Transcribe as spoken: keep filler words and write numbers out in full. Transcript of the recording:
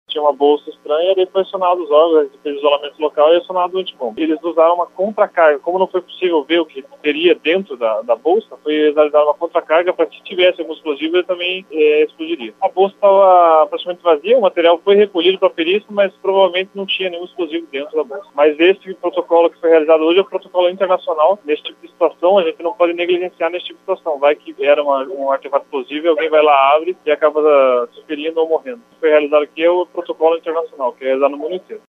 tinha uma bolsa estranha, daí foi acionado os órgãos, fez isolamento local e acionado o antibomba. Eles usaram uma contracarga, como não foi possível ver o que teria dentro da, da bolsa, foi realizada uma contracarga para que se tivesse algum explosivo, ele também é, explodiria. A bolsa estava praticamente vazia, o material foi recolhido para a perícia, mas provavelmente não tinha nenhum explosivo dentro da bolsa. Mas esse protocolo que foi realizado hoje é um protocolo internacional. Nesse tipo de situação, a gente não pode negligenciar nesse tipo de situação. Vai que era uma, um artefato explosivo e alguém vai lá, abre e acaba se ferindo ou morrendo. O que foi realizado aqui é o protocolo internacional, que é realizado no mundo inteiro.